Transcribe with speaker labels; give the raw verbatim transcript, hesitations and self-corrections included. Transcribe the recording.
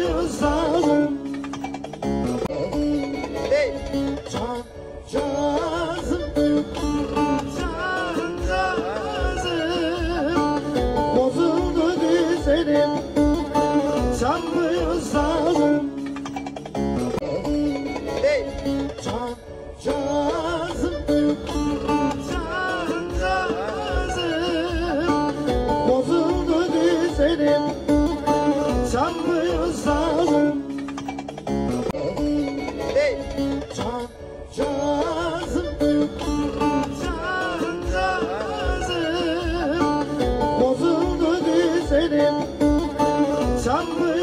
Speaker 1: mıyız lazım?
Speaker 2: Hey.
Speaker 1: Can cazım, can cazım, bozuldu düzenim, can mıyız lazım?
Speaker 2: Hey.
Speaker 1: Can cazım, can cazım, bozuldu düzenim, can mıyız lazım?
Speaker 2: Hey.
Speaker 1: Can cazım, can cazım, bozuldu düzenim, can mıyız